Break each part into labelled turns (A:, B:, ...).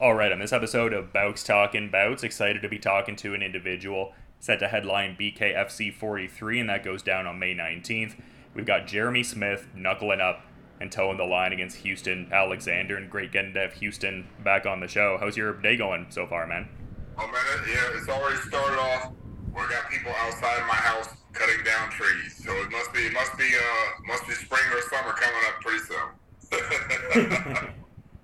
A: All right, on this episode of Bouts Talking Bouts, excited to be talking to an individual set to headline BKFC 43, and that goes down on May 19th. We've got Jeremy Smith knuckling up and toeing the line against Houston Alexander, and great getting to have Houston back on the show. How's your day going so far, man?
B: Oh man, yeah, it's already started off. We got people outside my house cutting down trees, so it must be spring or summer coming up pretty soon.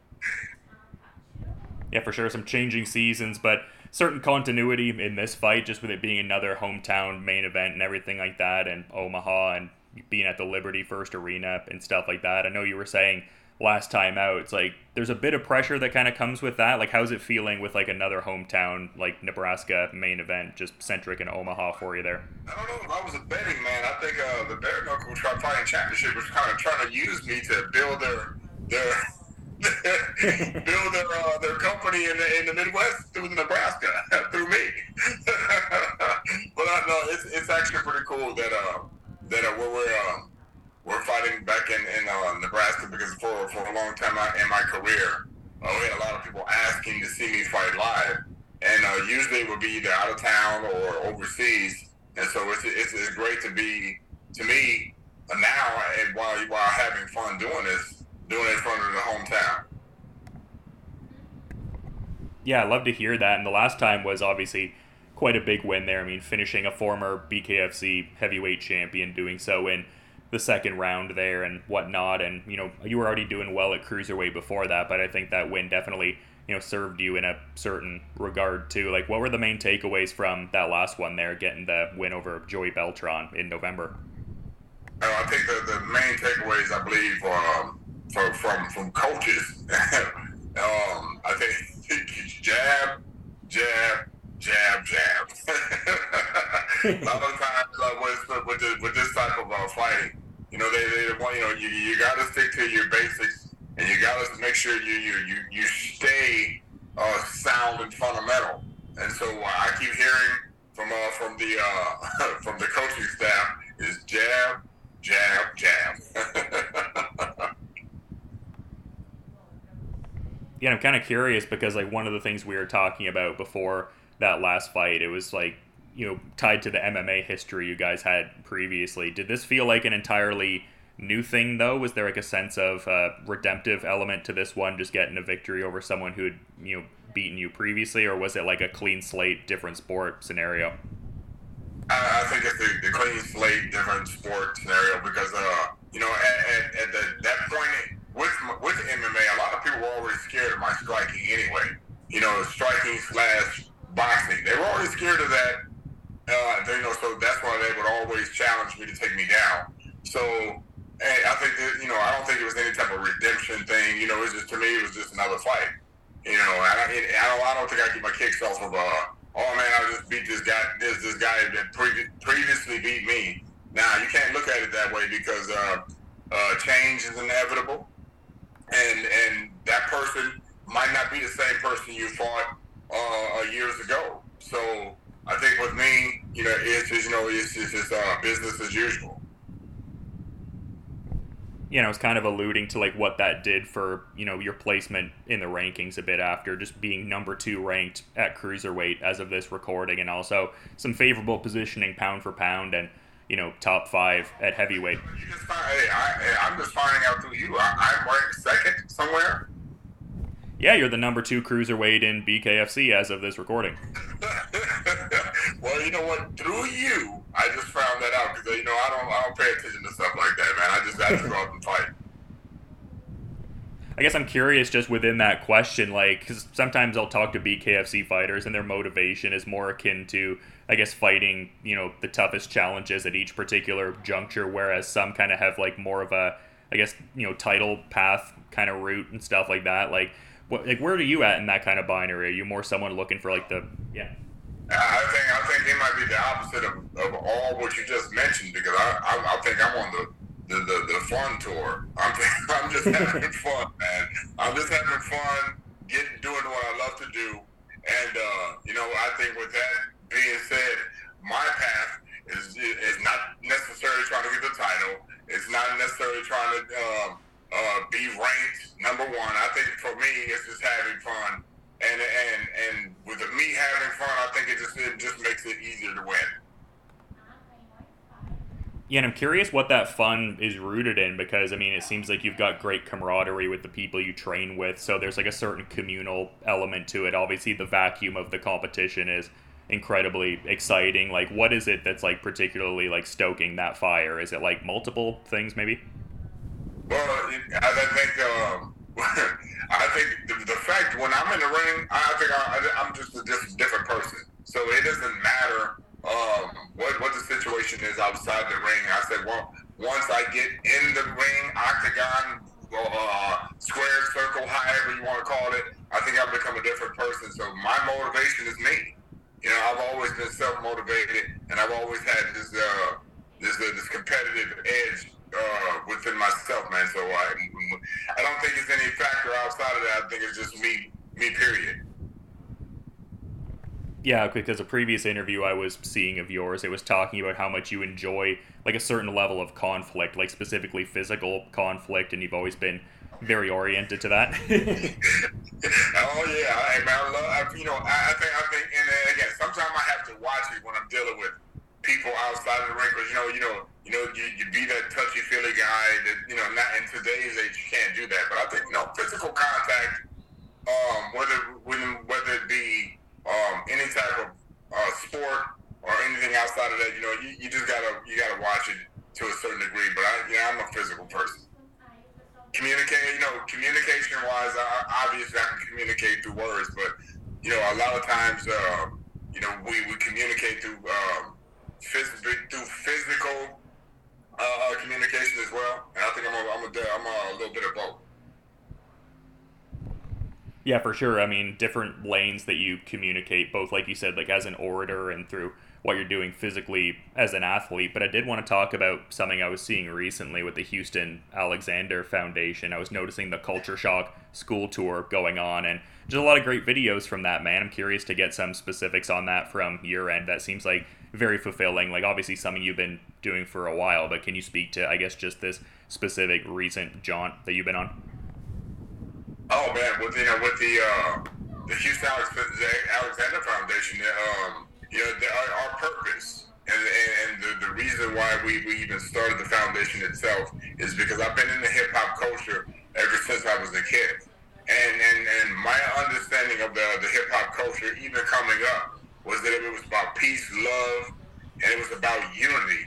A: Yeah, for sure, some changing seasons, but certain continuity in this fight, just with it being another hometown main event and everything like that, and Omaha and being at the Liberty First Arena and stuff like that. I know you were saying last time out, it's like there's a bit of pressure that kind of comes with that. Like, how's it feeling with like another hometown, like Nebraska main event, just centric in Omaha for you there?
B: I don't know if I was a betting man. I think the Bare Knuckle Fighting Championship was kind of trying to use me to build their their company in the Midwest through Nebraska through me. But no, it's actually pretty cool that we're fighting back in Nebraska, because for a long time in my career, we had a lot of people asking to see me fight live, and usually it would be either out of town or overseas, and so it's great to be, to me, now, and while having fun doing it in front of the hometown.
A: Yeah, I love to hear that. And the last time was obviously quite a big win there. I mean, finishing a former BKFC heavyweight champion, doing so in the second round there and whatnot. And, you know, you were already doing well at cruiserweight before that, but I think that win definitely, you know, served you in a certain regard too. Like, what were the main takeaways from that last one there, getting the win over Joey Beltran in November?
B: I think the main takeaways, I believe, from coaches, I think jab, jab, jab, jab. A lot of times with this type of fighting, you know, they want, you know, you got to stick to your basics, and you got to make sure you stay sound and fundamental. And so I keep hearing from the from the coaching staff is jab, jab, jab.
A: Yeah, I'm kind of curious because, like, one of the things we were talking about before that last fight, it was like, you know, tied to the MMA history you guys had previously. Did this feel like an entirely new thing, though? Was there like a sense of redemptive element to this one, just getting a victory over someone who had, you know, beaten you previously, or was it like a clean slate, different sport scenario?
B: I think it's the clean slate, different sport scenario, because you know, at that point with MMA, a lot of people were already scared of my striking anyway. You know, striking / boxing, they were already scared of that. You know, so that's why they would always challenge me to take me down. So, and I think that, you know, I don't think it was any type of redemption thing. You know, it's just, to me, it was just another fight. You know, I don't think I get my kicks off of oh man, I just beat this guy. This guy that previously beat me. Now you can't look at it that way, because change is inevitable, and that person might not be the same person you fought years ago. So I think with me, you know, it's just business as usual.
A: You know, it's kind of alluding to like what that did for, you know, your placement in the rankings a bit after just being number 2 ranked at cruiserweight as of this recording, and also some favorable positioning pound for pound, and, you know, top 5 at heavyweight.
B: I'm just finding out through you. I'm ranked second somewhere.
A: Yeah, you're the number 2 cruiserweight in BKFC as of this recording.
B: Well, you know what? Through you, I just found that out, because, you know, I don't pay attention to stuff like that, man. I just go out and fight.
A: I guess I'm curious just within that question, like, because sometimes I'll talk to BKFC fighters and their motivation is more akin to, I guess, fighting, you know, the toughest challenges at each particular juncture, whereas some kind of have like more of a, I guess, you know, title path kind of route and stuff like that. Like, where are you at in that kind of binary? Are you more someone looking for like the, yeah?
B: I think it might be the opposite of all what you just mentioned, because I think I'm on the fun tour. I'm just having fun, man. I'm just having fun, doing what I love to do, and you know, I think with that being said, my path is not necessarily trying to get the title. It's not necessarily trying to be ranked number 1. I think for me, it's just having fun
A: Yeah, and I'm curious what that fun is rooted in because, I mean, it seems like you've got great camaraderie with the people you train with, so there's like a certain communal element to it. Obviously, the vacuum of the competition is incredibly exciting. Like, what is it that's like particularly like stoking that fire? Is it like multiple things, maybe?
B: Well, I think I think the fact when I'm in the ring, I think I'm just a different person. So it doesn't matter what the situation is outside the ring. I said, well, once I get in the ring, octagon, square, circle, however you want to call it, I think I've become a different person. So my motivation is me. You know, I've always been self-motivated, and I've always had this competitive edge within myself, man. So I don't think it's any factor outside of that. I think it's just me, period.
A: Yeah, because a previous interview I was seeing of yours, it was talking about how much you enjoy like a certain level of conflict, like specifically physical conflict, and you've always been very oriented to that.
B: Oh yeah, hey man, I think, and again, sometimes I have to watch it when I'm dealing with people outside of the ring, because you be that touchy feely guy that not in today's age you can't do that. But I think physical contact, whether it be any type of sport or anything outside of that, you just gotta watch it to a certain degree. But I'm a physical person. Communication wise, obviously I can communicate through words, but a lot of times we communicate through physical communication as well, and I think I'm a little bit of both.
A: Yeah, for sure. I mean, different lanes that you communicate, both like you said, like as an orator and through what you're doing physically as an athlete. But I did want to talk about something I was seeing recently with the Houston Alexander Foundation. I was noticing the Culture Shock school tour going on, and just a lot of great videos from that, man. I'm curious to get some specifics on that from your end. That seems like very fulfilling, like obviously something you've been doing for a while, but can you speak to, I guess, just this specific recent jaunt that you've been on?
B: Oh man, with the Houston Alexander Foundation, our purpose and the reason why we even started the foundation itself is because I've been in the hip hop culture ever since I was a kid, and my understanding of the hip hop culture, even coming up, was that it was about peace, love, and it was about unity,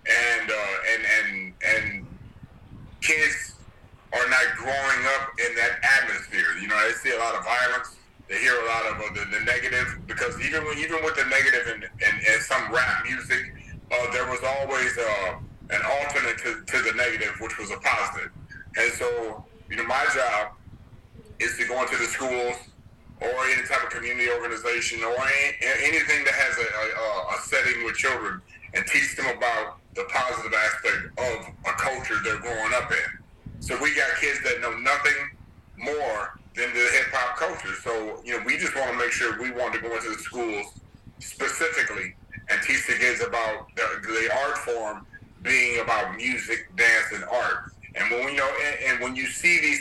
B: and kids are not growing up in that atmosphere. They see a lot of violence. They hear a lot of the negative, because even with the negative and some rap music, there was always an alternate to the negative, which was a positive. And so, my job is to go into the schools or any type of community organization or anything that has a setting with children and teach them about the positive aspect of a culture they're growing up in. So we got kids that know nothing more than the hip hop culture. So, we just want to make sure we want to go into the schools specifically and teach the kids about the art form being about music, dance, and art. And when you see these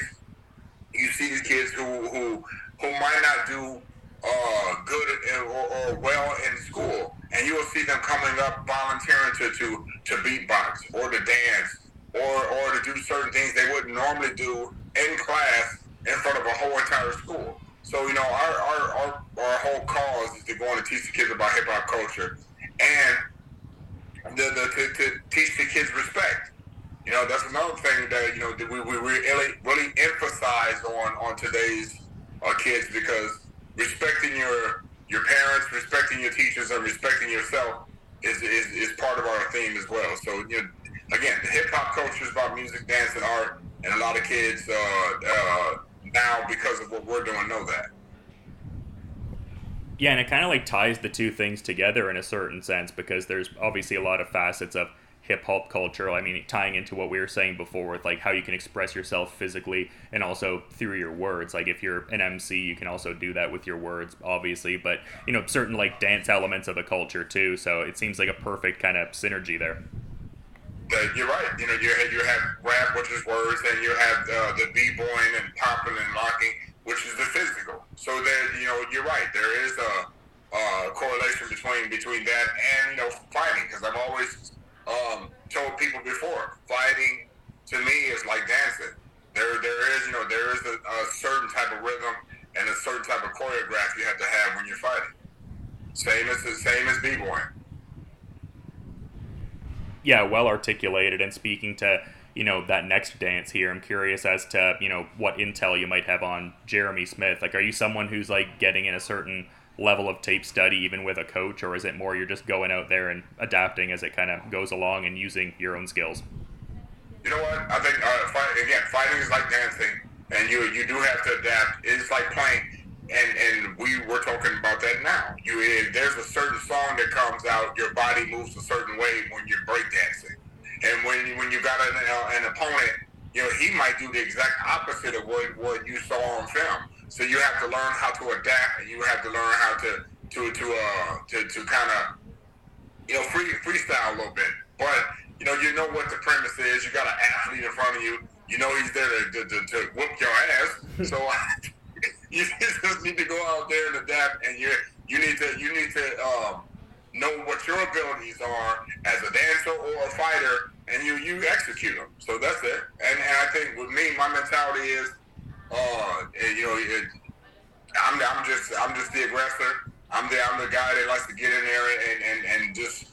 B: kids who might not do good or well in school, and you will see them coming up volunteering to beatbox or to dance or to do certain things they wouldn't normally do in class in front of a whole entire school. So, our whole cause is to go on and teach the kids about hip hop culture and to teach the kids respect. That's another thing that we really emphasize on today's kids, because respecting your parents, respecting your teachers, and respecting yourself is part of our theme as well. So, again, the hip hop culture is about music, dance, and art, and a lot of kids now, because of what we're doing, know that.
A: Yeah, and it kind of like ties the two things together in a certain sense, because there's obviously a lot of facets of hip hop culture. I mean, tying into what we were saying before with like how you can express yourself physically and also through your words. Like if you're an MC, you can also do that with your words, obviously, but certain like dance elements of the culture too. So it seems like a perfect kind of synergy there.
B: You're right. You have rap, which is words, and you have the b-boying and popping and locking, which is the physical. So there, you're right. There is a correlation between that and fighting, because I've always told people before, fighting to me is like dancing. There is a certain type of rhythm and a certain type of choreograph you have to have when you're fighting. Same as b-boying.
A: Yeah, well articulated. And speaking to, that next dance here, I'm curious as to, what intel you might have on Jeremy Smith. Like, are you someone who's, like, getting in a certain level of tape study even with a coach, or is it more you're just going out there and adapting as it kind of goes along and using your own skills?
B: You know what? I think, fighting is like dancing, and you do have to adapt. It's like playing, and we were talking about that now. There's a certain song that comes out, your body moves a certain way when you're breakdancing. And when you got an opponent, he might do the exact opposite of what you saw on film. So you have to learn how to adapt, and you have to learn how to kind of freestyle a little bit. But you know what the premise is. You got an athlete in front of you. You know he's there to whoop your ass. So you just need to go out there and adapt, and you need to know what your abilities are as a dancer or a fighter, and you execute them. So that's it. And I think with me, my mentality is, I'm just the aggressor. I'm the guy that likes to get in there and just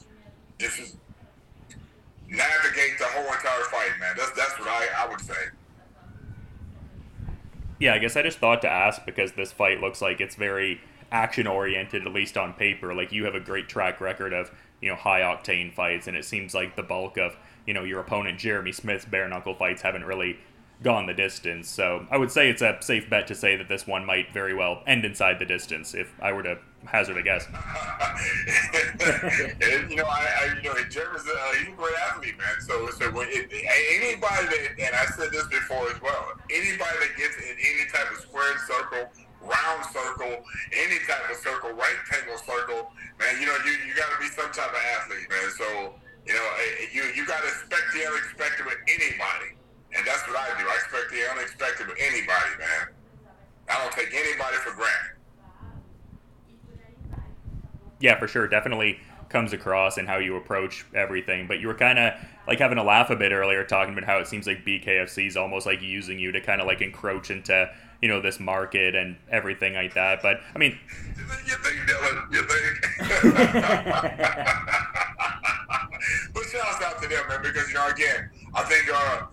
B: navigate the whole entire fight, man. That's what I would say.
A: Yeah, I guess I just thought to ask because this fight looks like it's very action-oriented, at least on paper. Like, you have a great track record of, high-octane fights, and it seems like the bulk of, your opponent Jeremy Smith's bare-knuckle fights haven't really gone the distance. So I would say it's a safe bet to say that this one might very well end inside the distance, if I were to hazard a guess.
B: Jeremy's he's a great athlete, man. So when anybody that, and I said this before as well, anybody that gets in any type of squared circle, round circle, any type of circle, rectangle circle, man, you got to be some type of athlete, man. So you got to expect the unexpected with anybody. And that's what I do. I expect the unexpected with anybody, man. I don't take anybody for granted.
A: Yeah, for sure. Definitely comes across in how you approach everything. But you were kind of like having a laugh a bit earlier, talking about how it seems like BKFC is almost like using you to kind of like encroach into, this market and everything like that. But, I mean...
B: You think, Dylan? You think? But shouts out to them, man, because, again, I think...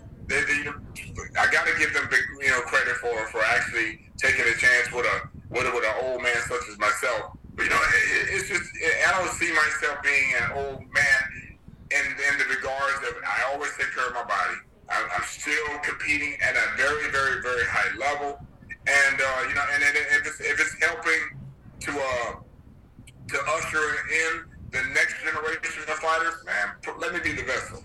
B: I got to give them big, credit for actually taking a chance with an old man such as myself. But it's just I don't see myself being an old man in the regards that I always take care of my body. I'm still competing at a very, very, very high level, and and if it's helping to usher in the next generation of fighters, man, let me be the vessel.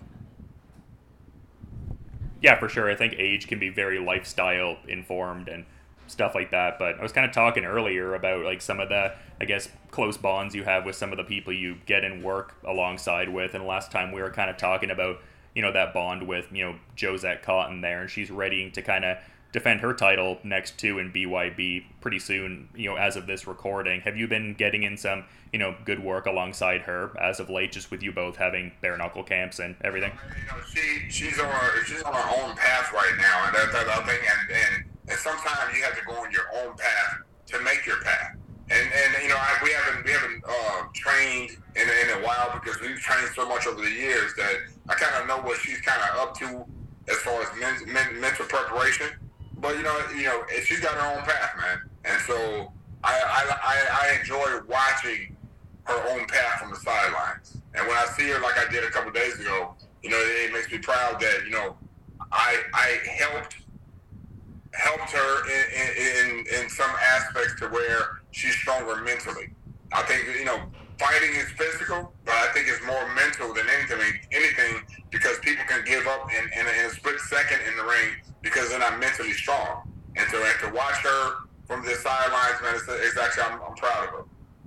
A: Yeah, for sure. I think age can be very lifestyle informed and stuff like that. But I was kind of talking earlier about like some of the, I guess, close bonds you have with some of the people you get in work alongside with. And last time we were kind of talking about, that bond with, Josette Cotton there. And she's readying to kind of defend her title next to in BYB pretty soon, as of this recording. Have you been getting in some, good work alongside her as of late, just with you both having bare knuckle camps and everything?
B: She's on her own path right now, and that's the thing. And sometimes you have to go on your own path to make your path. And we haven't trained in a while because we've trained so much over the years that I kind of know what she's kind of up to as far as mental preparation. But she's got her own path, man, and so I enjoy watching her own path from the sidelines. And when I see her like I did a couple of days ago, it makes me proud that I helped her in some aspects to where she's stronger mentally. I think fighting is physical, but I think it's more mental than anything because people can give up in a split second in the ring because they're not mentally strong. And to watch her from the sidelines, man, it's actually, I'm proud of her.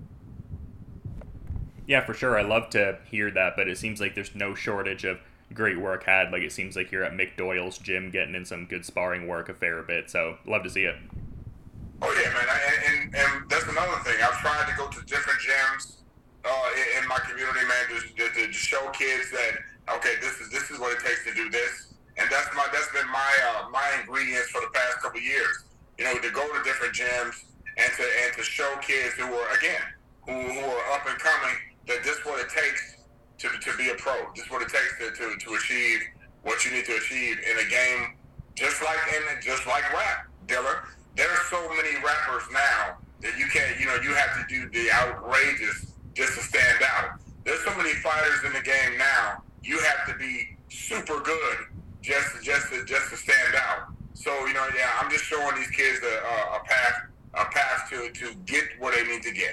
A: Yeah, for sure. I love to hear that, but it seems like there's no shortage of great work had. Like, it seems like you're at Mick Doyle's gym getting in some good sparring work a fair bit, so love to see it.
B: Oh, yeah, man, and that's another thing. I've tried to go to different gyms in my community, man, to show kids that, okay, this is and to show kids who are up and coming that this is what it takes to be a pro. This is what it takes to achieve what you need to achieve in a game, just like rap, Diller. There are so many rappers now that you can't, you have to do the outrageous just to stand out. There's so many fighters in the game now. You have to be super good just to stand out. So I'm just showing these kids a path to get what they need to get.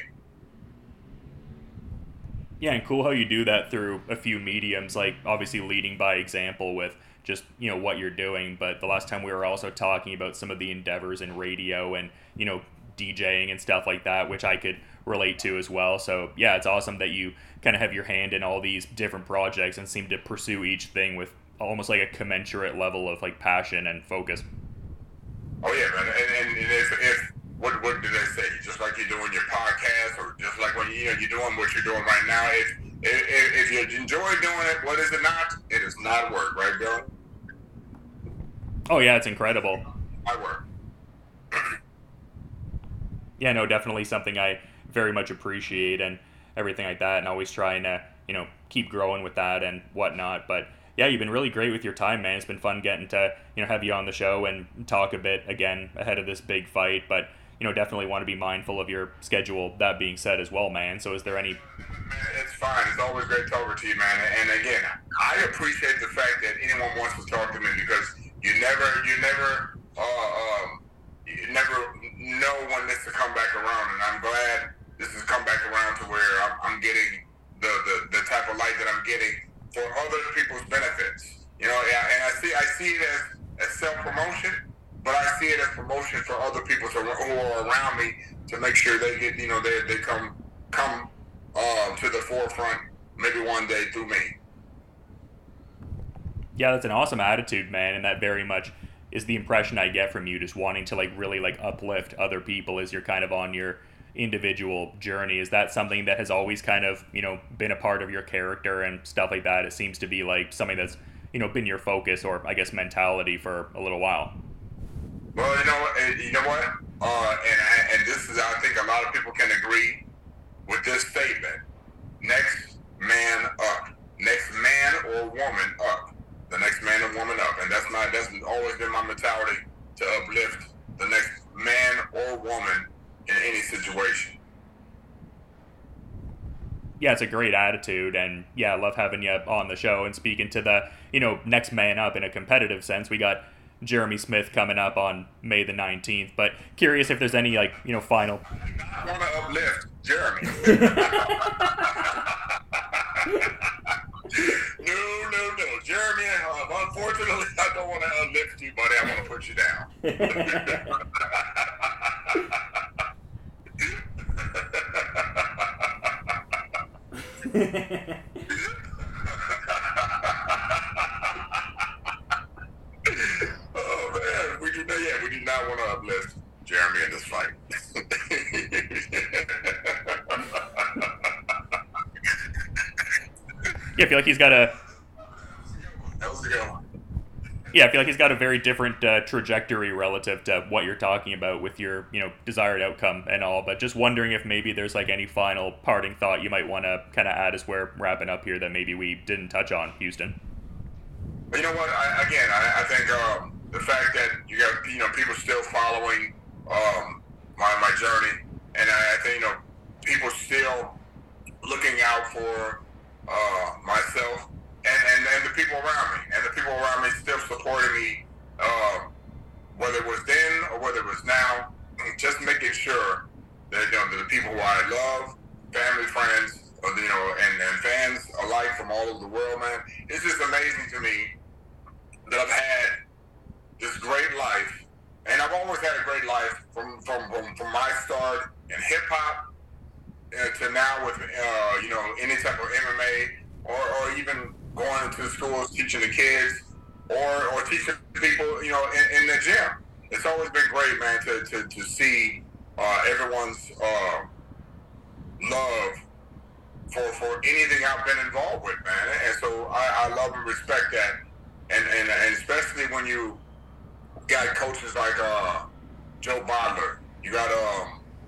A: Yeah, and cool how you do that through a few mediums, like obviously leading by example with just, what you're doing. But the last time we were also talking about some of the endeavors in radio and, DJing and stuff like that, which I could relate to as well. So yeah, it's awesome that you kind of have your hand in all these different projects and seem to pursue each thing with almost like a commensurate level of like passion and focus.
B: Oh yeah, man. And if what did they say? Just like you're doing your podcast, or just like when you're doing what you're doing right now. If you enjoy doing it, what is it not? It is not work, right, Bill?
A: Oh yeah, it's incredible.
B: I work.
A: Yeah, no, definitely something I very much appreciate and everything like that, and always trying to, keep growing with that and whatnot. But yeah, you've been really great with your time, man. It's been fun getting to, have you on the show and talk a bit again ahead of this big fight. But, definitely want to be mindful of your schedule, that being said as well, man. So is there any...
B: It's fine. It's always great talking to you, man. And again, I appreciate the fact that anyone wants to talk to me, because you never know when this will come back around, and I'm glad this has come back around to where I'm getting the type of light that I'm getting for other people's benefits. And I see it as self-promotion, but I see it as promotion for other people who are around me to make sure they get, they come to the forefront maybe one day through me.
A: Yeah, that's an awesome attitude, man, and that very much is the impression I get from you, just wanting to really uplift other people as you're kind of on your individual journey. Is that something that has always kind of, been a part of your character and stuff like that? It seems to be like something that's, been your focus, or I guess mentality, for a little while.
B: Well, you know what? And this is, I think a lot of people can agree with this statement. Next man up. Next man or woman up. The next man or woman up. And that's always been my mentality, to uplift the next man or woman in any situation.
A: Yeah, it's a great attitude, and yeah, I love having you on the show and speaking to the, next man up in a competitive sense. We got Jeremy Smith coming up on May the 19th, but curious if there's any final...
B: I want to uplift Jeremy. No. Jeremy, unfortunately, I don't want to uplift you, buddy. I want to put you down. Oh man, we do not want to uplift Jeremy in this fight.
A: Yeah, I feel like he's got a...
B: That was a good one.
A: Yeah, I feel like he's got a very different trajectory relative to what you're talking about with your, desired outcome and all. But just wondering if maybe there's any final parting thought you might want to kind of add as we're wrapping up here that maybe we didn't touch on, Houston.
B: You know what? I think the fact that you got people still following my journey, and I think people still looking out for myself and the people around me, and the people around me still supporting me, whether it was then or whether it was now. Just making sure that the people who I love, family, friends, and fans alike from all over the world, man. It's just amazing to me that I've had this great life, and I've always had a great life from my start in hip hop to now with any type of MMA, or even going into schools teaching the kids, or teaching people in the gym. It's always been great, man, to see everyone's love for anything I've been involved with, man. And so I love and respect that. And especially when you got coaches like Joe Bodler, you got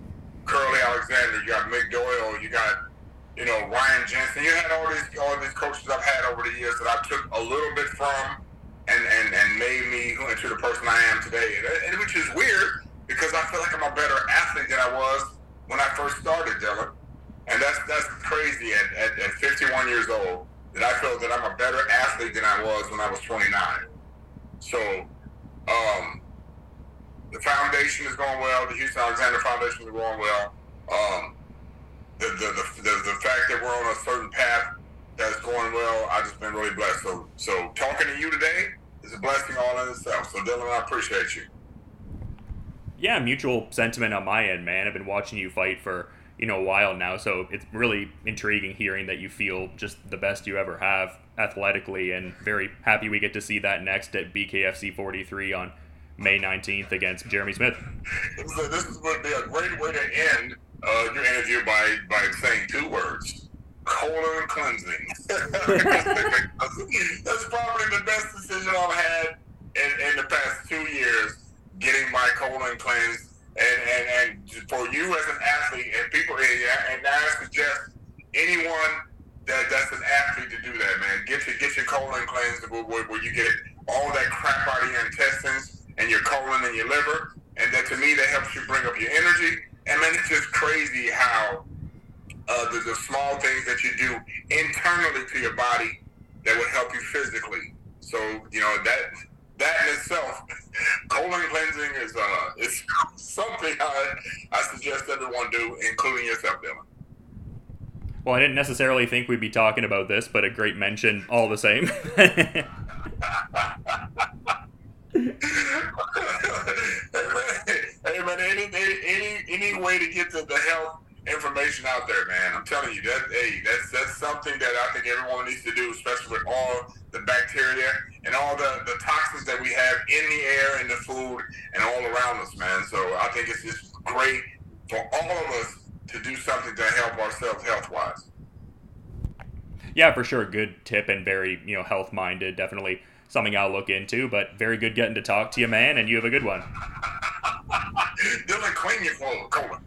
B: Alexander, you got Mick Doyle, you got, Ryan Jensen. You had all these coaches I've had over the years that I took a little bit from and made me into the person I am today. And which is weird because I feel like I'm a better athlete than I was when I first started, Dylan. And that's crazy at 51 years old that I feel that I'm a better athlete than I was when I was 29. So, the foundation is going well. The Houston Alexander Foundation is going well. The fact that we're on a certain path that's going well, I've just been really blessed. So talking to you today is a blessing all in itself. So Dylan, I appreciate you.
A: Yeah, mutual sentiment on my end, man. I've been watching you fight for a while now, so it's really intriguing hearing that you feel just the best you ever have athletically, and very happy we get to see that next at BKFC 43 on May 19th against Jeremy Smith.
B: So this would be a great way to end your interview by saying two words: colon cleansing. That's probably the best decision I've had in the past 2 years, getting my colon cleansed. And for you as an athlete, and people, and I suggest anyone that's an athlete to do that, man. Get your colon cleansed where you get all that crap out of your intestines and your colon and your liver, and that to me that helps you bring up your energy. And man, it's just crazy how the small things that you do internally to your body that will help you physically. So that in itself, colon cleansing is something I suggest everyone do, including yourself, Dylan.
A: Well, I didn't necessarily think we'd be talking about this, but a great mention all the same.
B: Hey man, any way to get the health information out there, man. I'm telling you that's something that I think everyone needs to do, especially with all the bacteria and all the toxins that we have in the air, in the food, and all around us, man. So I think it's just great for all of us to do something to help ourselves health-wise.
A: Yeah, for sure. Good tip and very, health-minded. Definitely something I'll look into, but very good getting to talk to you, man, and you have a good one.
B: Dylan, clean your colon.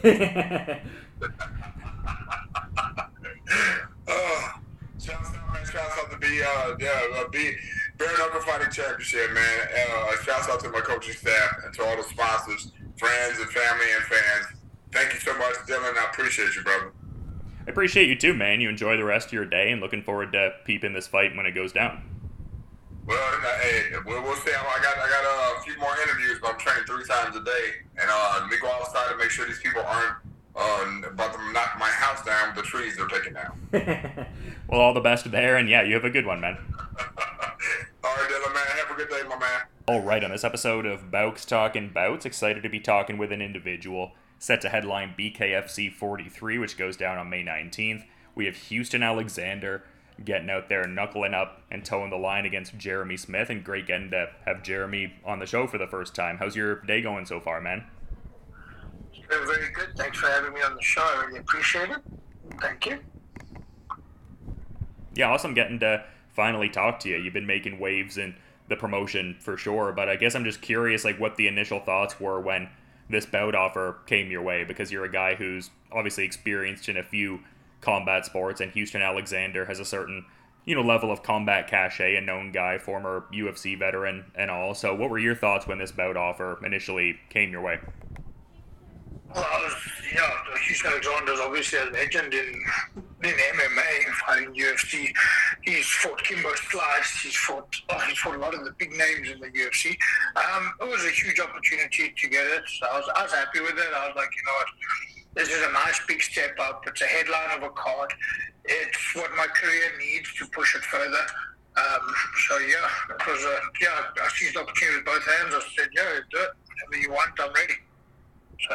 B: Shouts out to be Bare Knuckle Fighting Championship, man. Shouts out to my coaching staff and to all the sponsors, friends and family and fans. Thank you so much, Dylan. I appreciate you, brother.
A: I appreciate you too, man. You enjoy the rest of your day, and looking forward to peeping this fight when it goes down.
B: Well, hey, we'll see. I got a few more interviews, but I'm training 3 times a day, and let me go outside and make sure these people aren't about to knock my house down with the trees they're taking down.
A: Well, all the best there, and yeah, you have a good one, man.
B: All right, Dylan, man. Have a good day, my man.
A: All right, on this episode of Bouks Talking Bouts, excited to be talking with an individual set to headline BKFC 43, which goes down on May 19th. We have Houston Alexander getting out there, knuckling up and towing the line against Jeremy Smith, and great getting to have Jeremy on the show for the first time. How's your day going so far, man?
C: It's been very good. Thanks for having me on the show. I really appreciate it. Thank you.
A: Yeah, awesome getting to finally talk to you. You've been making waves in the promotion for sure, but I guess I'm just curious, what the initial thoughts were when this bout offer came your way, because you're a guy who's obviously experienced in a few combat sports, and Houston Alexander has a certain level of combat cachet, a known guy, former UFC veteran and all. So what were your thoughts when this bout offer initially came your way?
C: Well, Houston Alexander is obviously a legend in MMA, fighting UFC. He's fought Kimbo Slice. He's fought a lot of the big names in the UFC. It was a huge opportunity to get it. So I was happy with it. I was like, what? This is a nice big step up. It's a headline of a card. It's what my career needs to push it further. It was I seized the opportunity with both hands. I said, do it. Whatever you want, I'm ready. So,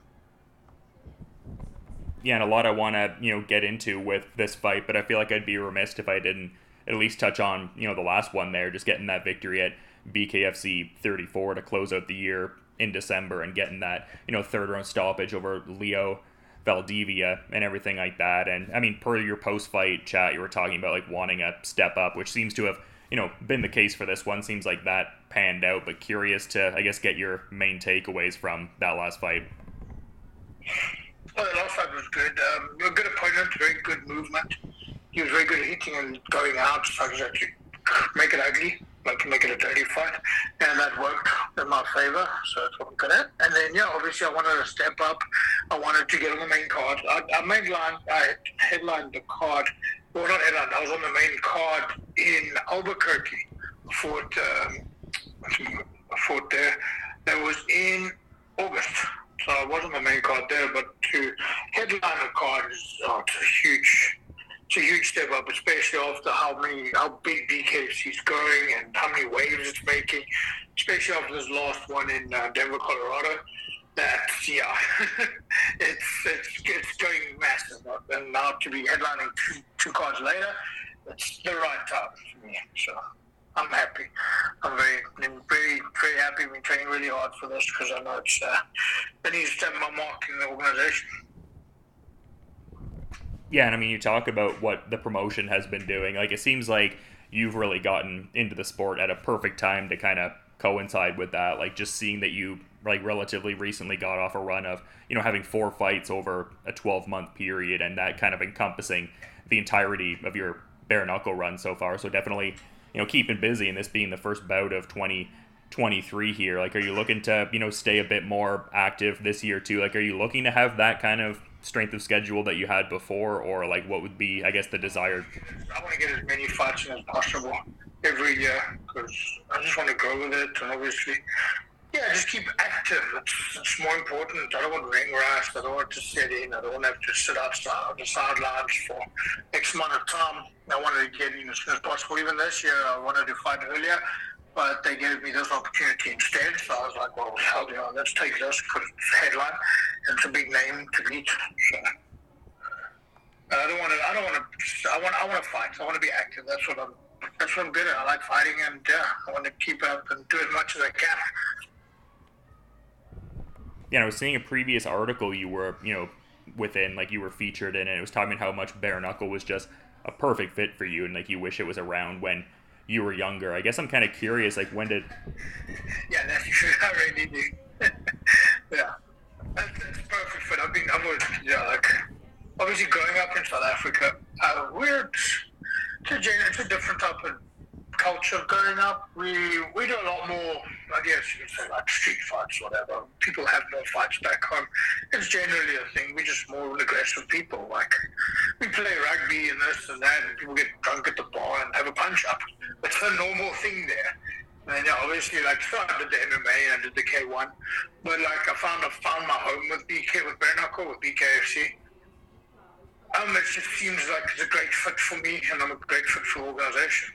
A: Yeah, and a lot I want to, get into with this fight, but I feel like I'd be remiss if I didn't at least touch on, the last one there, just getting that victory at BKFC 34 to close out the year in December, and getting that, third round stoppage over Leo Valdivia and everything like that. And I mean, per your post-fight chat, you were talking about wanting a step up, which seems to have, been the case for this one. Seems like that panned out, but curious to, I guess, get your main takeaways from that last fight.
C: Well, the last fight was good. A good opponent, very good movement. He was very good at hitting and going out, so I could actually make it ugly, like make it a dirty fight, and that worked in my favor, so that's what I'm good at. And then, obviously I wanted to step up. I wanted to get on the main card. I headlined the card, well, not headlined, I was on the main card in Albuquerque. Fought there. That was in August. So I wasn't the main card there, but to headline a card is it's a huge step up, especially after how big BKFC is going and how many waves it's making, especially after this last one in Denver, Colorado. That's, it's going massive. And now to be headlining two cards later, it's the right time for me. So I'm happy. I'm very, very happy. I've been training really hard for this because I know it needs to have my mark in the organization.
A: Yeah, and I mean, you talk about what the promotion has been doing. Like, it seems like you've really gotten into the sport at a perfect time to kind of coincide with that. Like, just seeing that you, like, relatively recently got off a run of, having 4 fights over a 12-month period, and that kind of encompassing the entirety of your bare knuckle run so far. So definitely, keeping busy, and this being the first bout of 2023 here. Like, are you looking to, stay a bit more active this year too? Like, are you looking to have that kind of strength of schedule that you had before, or like what would be, I guess, the desired?
C: I want to get as many fights in as possible every year because I just want to go with it, and obviously, just keep active. It's more important. I don't want ring rust. I don't want to sit in. I don't want to have to sit outside on the sidelines for X amount of time. I wanted to get in as soon as possible. Even this year, I wanted to fight earlier, but they gave me this opportunity instead. So I was like, well, hell yeah, let's take this because it's a headline and it's a big name to beat. So I want to fight. I want to be active. That's what I'm good at. I like fighting, and I want to keep up and do as much as I can.
A: Yeah, I was seeing a previous article you were, within, like, you were featured in, and it was talking about how much bare knuckle was just a perfect fit for you, and like you wish it was around when you were younger. I guess I'm kind of curious, like, when did?
C: Yeah, that's true. I really do. Yeah, that's perfect fit. Obviously growing up in South Africa, it's a different type of culture growing up. We do a lot more, I guess you could say, like street fights, whatever. People have more fights back home. It's generally a thing. We're just more aggressive people. Like, we play rugby and this and that, and people get drunk at the bar and have a punch-up. It's a normal thing there. And obviously, like, so I did the MMA and I did the K1. But, like, I found my home with bare knuckle, with BKFC. It just seems like it's a great fit for me, and I'm a great fit for the organization.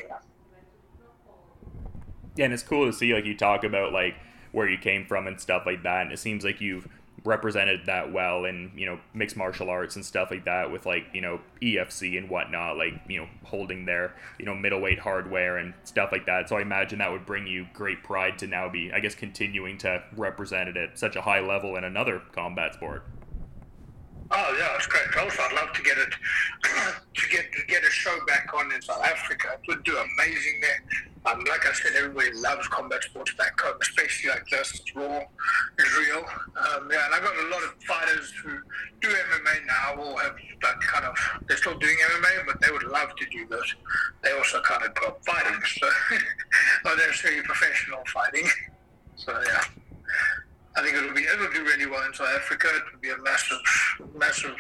A: Yeah, and it's cool to see, like, you talk about, like, where you came from and stuff like that, and it seems like you've represented that well in, mixed martial arts and stuff like that with, like, EFC and whatnot, like, holding their, middleweight hardware and stuff like that. So I imagine that would bring you great pride to now be, I guess, continuing to represent it at such a high level in another combat sport.
C: Oh yeah, it's great. Also, I'd love to get it to get a show back on in South Africa. It would do amazing there. Like I said, everybody loves combat sports back home, especially like this. It's raw, it's real. And I got a lot of fighters who do MMA now, or have that they're still doing MMA, but they would love to do this. They also kind of got fighting, so not necessarily professional fighting. So yeah. I think it'll do really well in South Africa. It would be a massive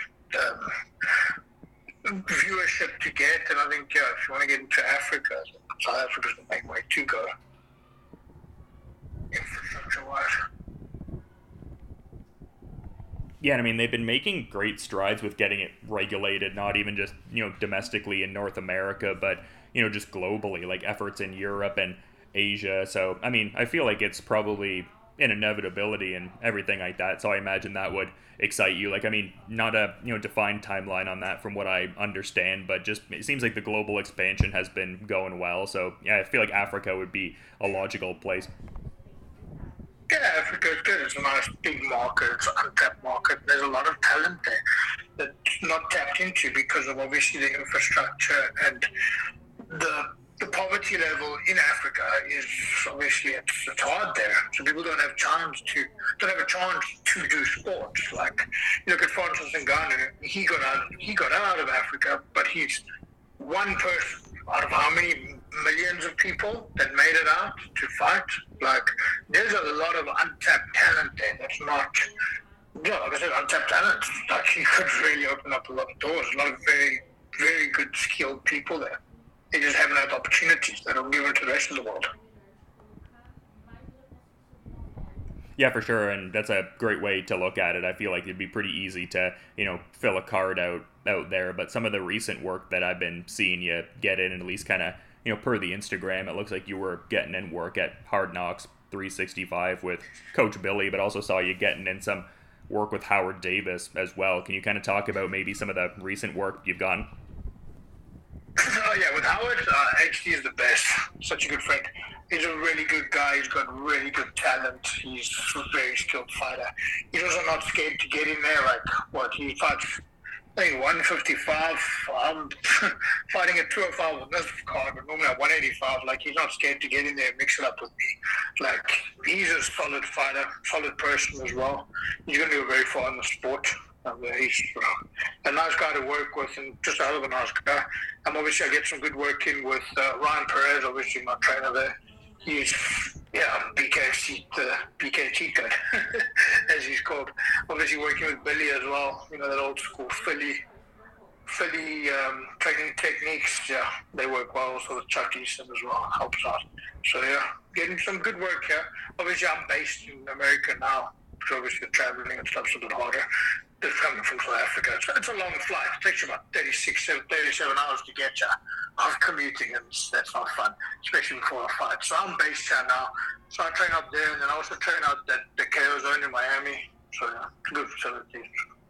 C: viewership to get, and I think if you want to get into Africa, South Africa's the main way to go, infrastructure-wise.
A: Yeah, and I mean, they've been making great strides with getting it regulated, not even just, domestically in North America, but, just globally, like efforts in Europe and Asia. So, I mean, I feel like it's probably an inevitability and everything like that. So I imagine that would excite you. Like, I mean, not a, defined timeline on that from what I understand, but just it seems like the global expansion has been going well. So yeah, I feel like Africa would be a logical place.
C: Yeah, Africa is good. It's a nice big market. It's an untapped market. There's a lot of talent there that's not tapped into because of obviously the infrastructure and the poverty level in Africa is obviously it's hard there. So people don't have a chance to do sports. Like You look at Francis Ngannou, he got out of Africa, but he's one person out of how many millions of people that made it out to fight. Like, there's a lot of untapped talent there that's not, like I said, untapped talent. Like, he could really open up a lot of doors. A lot of very, very good, skilled people there. They just haven't had opportunities that are given to the rest of the world.
A: Yeah, for sure, and that's a great way to look at it. I feel like it'd be pretty easy to, fill a card out there, but some of the recent work that I've been seeing you get in, and at least kind of, per the Instagram, it looks like you were getting in work at Hard Knocks 365 with Coach Billy, but also saw you getting in some work with Howard Davis as well. Can you kind of talk about maybe some of the recent work you've done?
C: Oh, yeah, with Howard, HD is the best. Such a good friend. He's a really good guy. He's got really good talent. He's a very skilled fighter. He's also not scared to get in there. He fights, I think, 155. I'm fighting at 205 on this card, but normally at 185. He's not scared to get in there and mix it up with me. He's a solid fighter, solid person as well. He's going to go very far in the sport. He's a nice guy to work with, and just a hell of a nice guy. Obviously, I get some good work in with Ryan Perez, obviously my trainer there. He's, BK cheat code, as he's called. Obviously, working with Billy as well, that old school Philly training techniques. Yeah, they work well. Also with Chuck Easton as well, helps out. So, yeah, getting some good work here. Obviously, I'm based in America now, so obviously traveling and stuff's a bit harder. Just coming from South Africa. It's a long flight. It takes you about 37 hours to get you. I'm commuting, and that's not fun, especially before a fight. So I'm based here now. So I train up there, and then I also train out at the KO Zone in Miami. So, yeah, it's a good facility.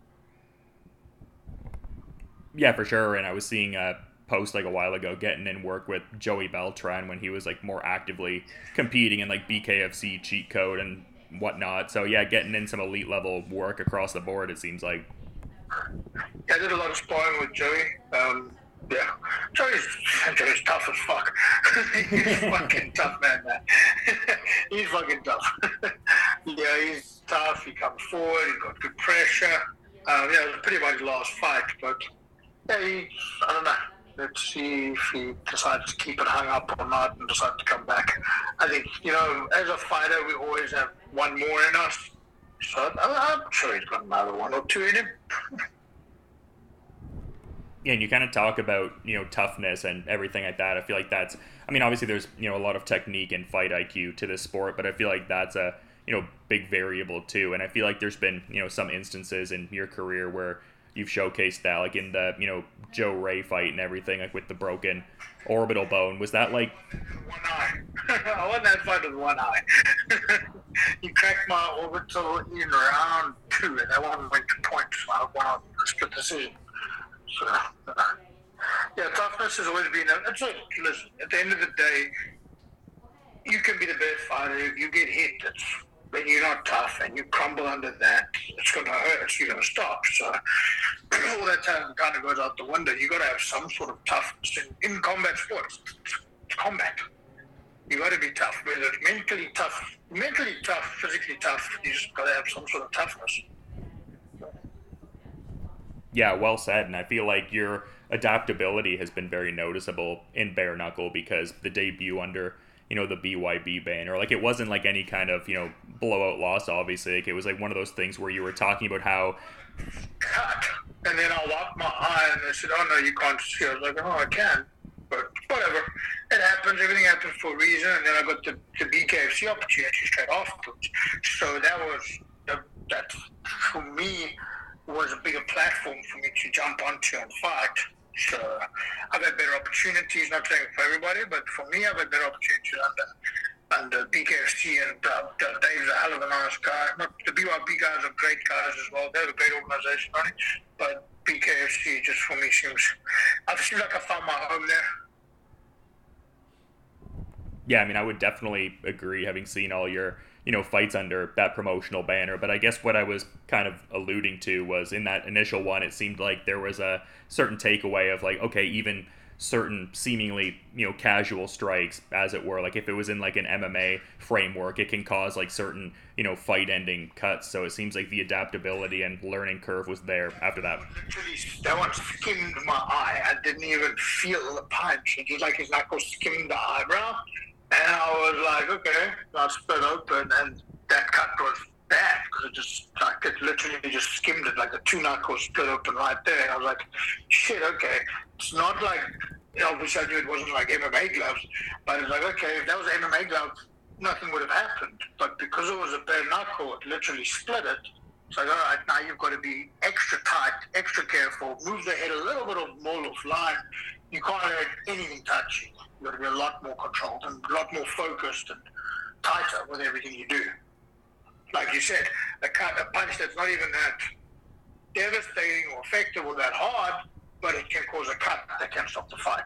A: Yeah, for sure. And I was seeing a post a while ago getting in work with Joey Beltran when he was more actively competing in BKFC cheat code and whatnot. So yeah, getting in some elite level work across the board, it seems like.
C: Yeah, I did a lot of sparring with Joey. Yeah, Joey's tough as fuck. He's fucking tough, man. He's fucking tough. Yeah, he's tough. He comes forward. He got good pressure. Yeah, it was pretty much last fight, but yeah, I don't know. Let's see if he decides to keep it hung up or not and decide to come back. I think, as a fighter, we always have one more in us. So I'm sure he's got another one or two in him.
A: Yeah, and you kind of talk about, toughness and everything like that. I feel like that's, obviously there's, a lot of technique and fight IQ to this sport, but I feel like that's a, big variable too. And I feel like there's been, some instances in your career where you've showcased that, in the, Joe Ray fight and everything, with the broken orbital bone. Was that
C: one eye? I won that fight with one eye. He cracked my orbital in round 2, and that one went to points. So I won on a split decision. So, yeah, toughness has always been. Listen, at the end of the day, you can be the best fighter. If you get hit, when you're not tough and you crumble under that, it's going to hurt. You're going to stop. So all that talent kind of goes out the window. You got to have some sort of toughness in combat sports. It's combat. You got to be tough, whether it's mentally tough, physically tough. You just got to have some sort of toughness.
A: Yeah, well said. And I feel like your adaptability has been very noticeable in bare knuckle, because the debut under, the BYB banner, it wasn't any kind of, blowout loss, obviously. It was one of those things where you were talking about how
C: cut, and then I wiped my eye and they said, "Oh no, you can't see." I was like, "Oh, I can," but whatever. It happens. Everything happens for a reason. And then I got the BKFC opportunity straight afterwards. So that for me was a bigger platform for me to jump onto and fight. So I've had better opportunities, not saying for everybody, but for me, I've had better opportunities under BKFC, and Dave's a hell of a nice guy. The BYB guys are great guys as well. They're a great organization, right? But BKFC just for me I feel like I found my home there.
A: Yeah, I would definitely agree, having seen all your, fights under that promotional banner. But I guess what I was kind of alluding to was, in that initial one, it seemed like there was a certain takeaway of okay, even certain seemingly, casual strikes, as it were. Like if it was in like an MMA framework, it can cause like certain, fight ending cuts. So it seems like the adaptability and learning curve was there after that.
C: Literally, that one skimmed my eye. I didn't even feel the punch. It was like his knuckle skimmed the eyebrow. And I was like, okay, I split open, and that cut was bad because it literally just skimmed it, like a two knuckle split open right there. And I was like, shit, okay. It's not like, obviously I knew it wasn't like MMA gloves, but it's like, okay, if that was MMA gloves, nothing would have happened. But because it was a bare knuckle, it literally split it. It's like, all right, now you've got to be extra tight, extra careful, move the head a little bit more offline. You can't have anything touching. You've got to be a lot more controlled and a lot more focused and tighter with everything you do. Like you said, a punch that's not even that devastating or effective or that hard, but it can cause a cut that can stop the fight.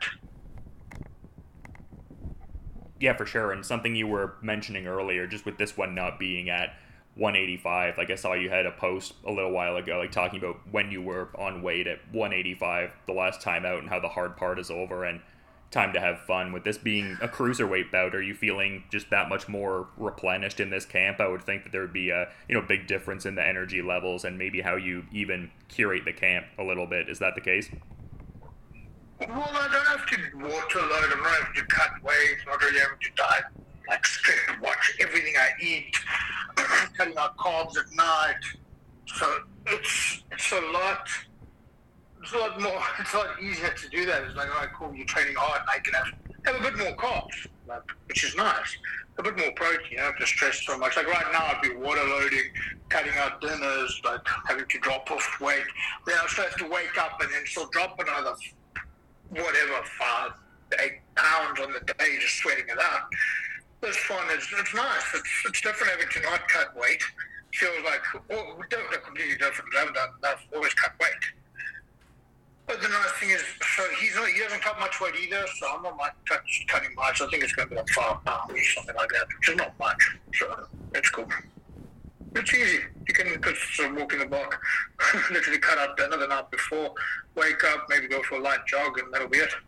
A: Yeah, for sure. And something you were mentioning earlier, just with this one not being at 185, like I saw you had a post a little while ago, like talking about when you were on weight at 185 the last time out and how the hard part is over and time to have fun. With this being a cruiserweight bout, are you feeling just that much more replenished in this camp? I would think that there would be a big difference in the energy levels and maybe how you even curate the camp a little bit. Is that the case?
C: Well, I don't have to water load. I'm not having to cut weight. I'm not really having to diet like strict, watch everything I eat, cutting out carbs at night. So it's a lot. It's a lot more. It's a lot easier to do that. It's like, all right, cool. You're training hard. I can have a bit more carbs, which is nice. A bit more protein. You don't have to stress so much. Like right now, I'd be water loading, cutting out dinners, like having to drop off weight. Then I still have to wake up and then still drop another 5, 8 pounds on the day, just sweating it out. It's fun. It's nice. It's different having to not cut weight. Feels like they're completely different. I've always cut weight. But the nice thing is, so he doesn't cut much weight either, so I'm not cutting much. I think it's going to be like 5 pounds or something like that, which is not much. So it's cool. It's easy. You can just walk in the block, literally cut out dinner the night before, wake up, maybe go for a light jog, and that'll be it.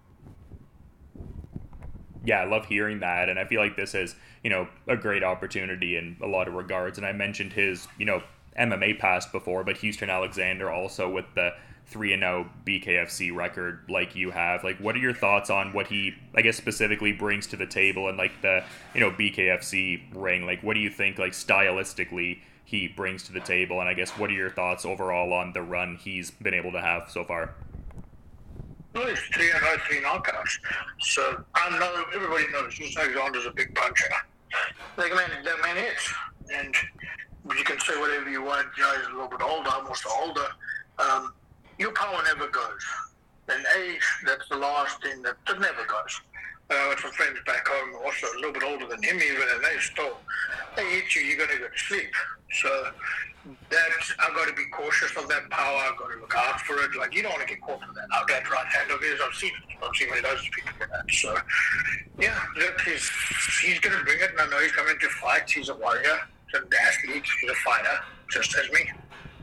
A: Yeah, I love hearing that, and I feel like this is, a great opportunity in a lot of regards. And I mentioned his, MMA past before, but Houston Alexander also with the 3-0 BKFC record like you have. Like, what are your thoughts on what he, I guess, specifically brings to the table and like the, BKFC ring? Like, what do you think, like, stylistically he brings to the table? And I guess, what are your thoughts overall on the run he's been able to have so far?
C: Well, it's 3-0, 3 knockouts. So I know everybody knows Houston Alexander's a big puncher. Like, that man is. And you can say whatever you want. He's a little bit older. I'm also older. Your power never goes. And age, that's the last thing that never goes. I got some friends back home, also a little bit older than him even, and they hit you, you're going to go to sleep. So I've got to be cautious of that power. I've got to look out for it. Like, you don't want to get caught with that. That right hand of his, I've seen it. I've seen when he does people for that. So, yeah, look, he's going to bring it, and I know he's coming to fight. He's a warrior. He's an athlete. He's a fighter, just as me.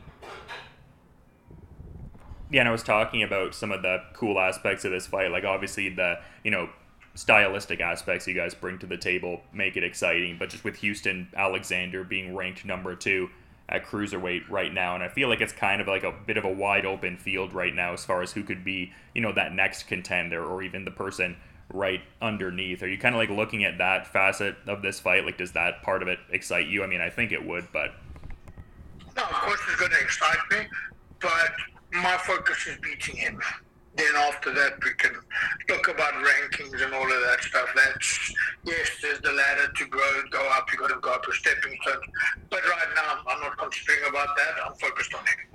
A: Yeah, and I was talking about some of the cool aspects of this fight. Like, obviously, the, stylistic aspects you guys bring to the table make it exciting. But just with Houston Alexander being ranked number 2 at cruiserweight right now, and I feel like it's kind of like a bit of a wide open field right now as far as who could be, that next contender or even the person right underneath. Are you kind of like looking at that facet of this fight? Like, does that part of it excite you? I mean, I think it would, but...
C: No, of course it's going to excite me, but my focus is beating him. Then after that, we can look about rankings and all of that stuff. That's, yes, there's the ladder to go up. You got to go up a stepping stone. But right now, I'm not considering about that. I'm focused on him.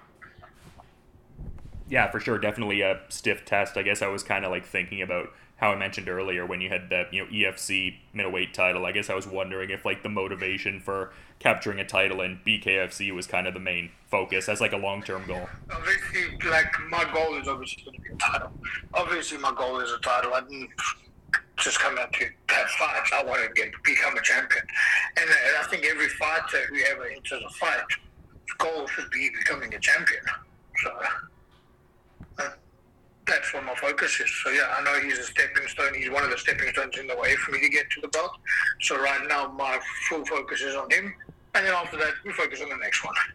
A: Yeah, for sure. Definitely a stiff test. I guess I was kind of like thinking about how I mentioned earlier when you had the EFC middleweight title. I guess I was wondering if like the motivation for capturing a title in BKFC was kind of the main focus as like a long-term goal.
C: Obviously, like my goal is obviously going to be a title. Obviously, my goal is a title. I didn't just come out to have fights. I want to become a champion. And I think every fighter who ever enters a fight, his goal should be becoming a champion. So that's what my focus focus is. So yeah, I know he's a stepping stone. He's one of the stepping stones in the way for me to get to the belt. So right now, my full focus is on him. And then after that, we focus on the next one.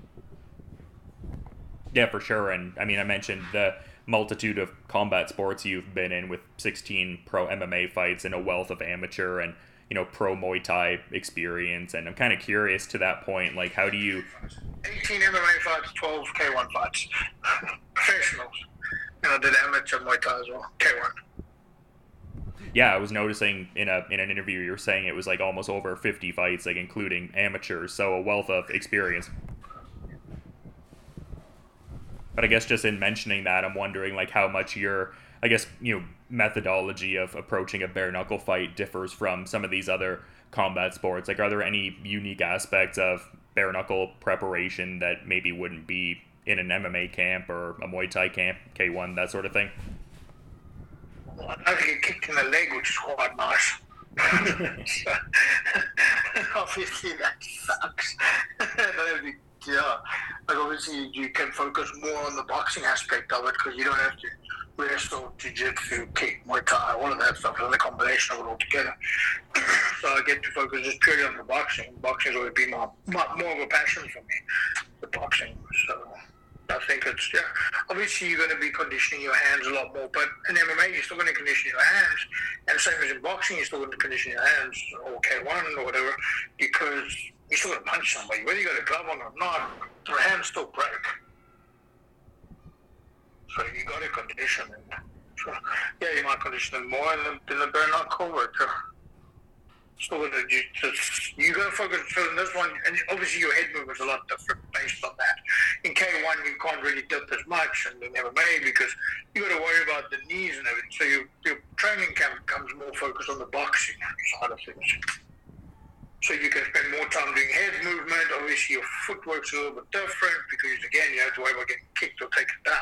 A: Yeah, for sure. And I mean, I mentioned the multitude of combat sports you've been in with 16 pro MMA fights and a wealth of amateur and, you know, pro Muay Thai experience. And I'm kind of curious to that point, like, how do you...
C: 18 MMA fights, 12 K1 fights. Professionals. And I did amateur Muay Thai as well, K1.
A: Yeah, I was noticing in an interview you were saying it was like almost over 50 fights, like including amateurs, so a wealth of experience. But I guess just in mentioning that, I'm wondering like how much your, I guess, you know, methodology of approaching a bare knuckle fight differs from some of these other combat sports. Like, are there any unique aspects of bare knuckle preparation that maybe wouldn't be in an MMA camp or a Muay Thai camp, K1, that sort of thing?
C: I think it kicked in the leg, which is quite nice. Obviously, that sucks. Yeah, like obviously you can focus more on the boxing aspect of it because you don't have to wrestle, jiu-jitsu, kick, Muay Thai, all of that stuff. It's a combination of it all together. So I get to focus just purely on the boxing. Boxing has always been more of a passion for me, the boxing. So I think it's, yeah, obviously you're going to be conditioning your hands a lot more, but in MMA you're still going to condition your hands, and same as in boxing you're still going to condition your hands, or K1 or whatever, because you're still going to punch somebody, whether you got a glove on or not, your hands still break. So you got to condition them. So, yeah, you might condition them more than the bare knuckle, but still going to you got to focus. So in this one, and obviously your head movement's a lot different based on that. In K1 you can't really dip as much, and in MMA because you got to worry about the knees and everything. So your training camp becomes more focused on the boxing side of things. So you can spend more time doing head movement. Obviously, your footwork's a little bit different because, again, you have to worry about getting kicked or taken down.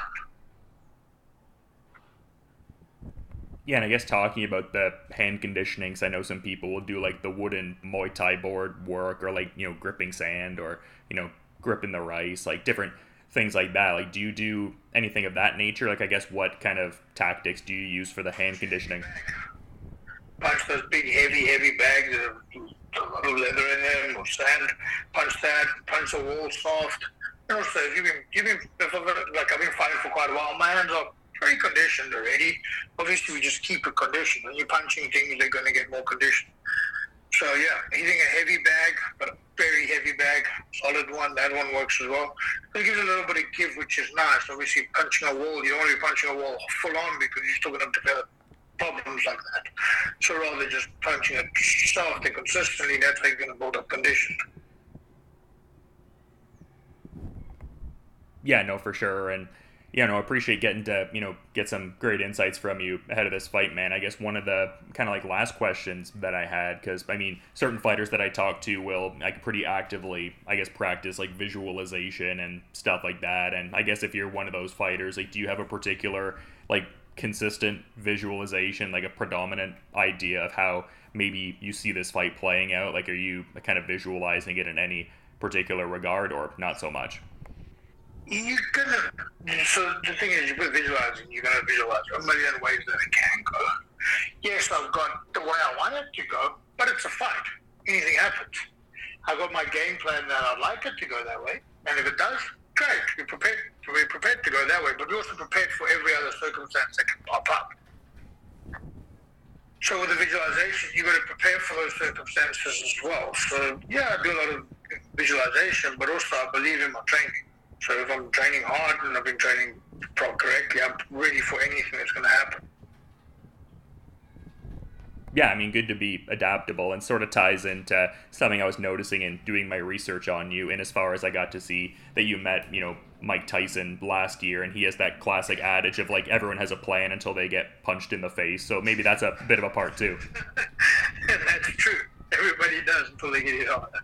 A: Yeah, and I guess talking about the hand conditioning, because I know some people will do, like, the wooden Muay Thai board work or, like, you know, gripping sand or, you know, gripping the rice, like, different things like that. Like, do you do anything of that nature? Like, I guess what kind of tactics do you use for the hand conditioning?
C: Punch those big, heavy bags that have a lot of leather in them or sand, punch that, punch the wall soft. You know, so I've been fighting for quite a while. My hands are pretty conditioned already. Obviously, we just keep it conditioned. When you're punching things, they're going to get more conditioned. So yeah, hitting a heavy bag, but a very heavy bag, solid one, that one works as well. It gives a little bit of give, which is nice. Obviously, punching a wall, you don't want to be punching a wall full on because you're still going to develop problems like that. So rather just punching it soft and consistently, that's how you're going to build up condition.
A: Yeah, no, for sure. And, yeah, no, I appreciate getting to, you know, get some great insights from you ahead of this fight, man. I guess one of the kind of like last questions that I had, because, I mean, certain fighters that I talk to will, like, pretty actively, I guess, practice, like, visualization and stuff like that. And I guess if you're one of those fighters, like, do you have a particular, like, consistent visualization, like a predominant idea of how maybe you see this fight playing out? Like, are you kind of visualizing it in any particular regard or not so much?
C: So the thing is, with visualizing, you're going to visualize a million ways that it can go. Yes, I've got the way I want it to go, but it's a fight. Anything happens. I've got my game plan that I'd like it to go that way, and if it does, great. We're prepared to go that way, but we're also prepared for every other circumstance that can pop up. So with the visualization, you've got to prepare for those circumstances as well. So yeah, I do a lot of visualization, but also I believe in my training. So if I'm training hard and I've been training correctly, I'm ready for anything that's going to happen.
A: Yeah, I mean, good to be adaptable, and sort of ties into something I was noticing in doing my research on you, and as far as I got to see that you met, you know, Mike Tyson last year, and he has that classic adage of, like, everyone has a plan until they get punched in the face, so maybe that's a bit of a part too.
C: That's true. Everybody does until they get hit on.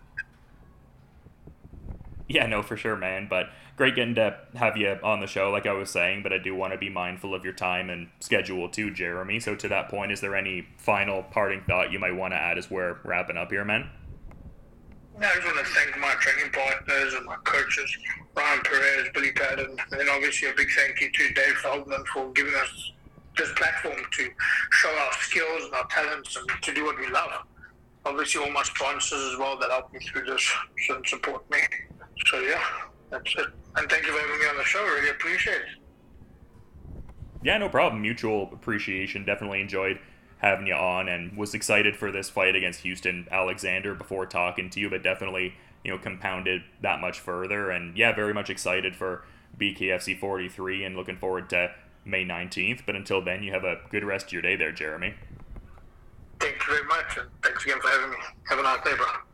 A: Yeah, no, for sure, man, but great getting to have you on the show, like I was saying, but I do want to be mindful of your time and schedule too, Jeremy. So to that point, is there any final parting thought you might want to add as we're wrapping up here, man?
C: I just want to thank my training partners and my coaches, Ryan Perez, Billy Patton, and then obviously a big thank you to Dave Feldman for giving us this platform to show our skills and our talents and to do what we love. Obviously, all my sponsors as well that help me through this and support me. So yeah, that's it. And thank you for having me on the show. Really appreciate it.
A: Yeah, no problem. Mutual appreciation. Definitely enjoyed having you on, and was excited for this fight against Houston Alexander before talking to you, but definitely, compounded that much further. And yeah, very much excited for BKFC 43 and looking forward to May 19th. But until then, you have a good rest of your day there, Jeremy.
C: Thank you very much, and thanks again for having me. Have a nice day, bro.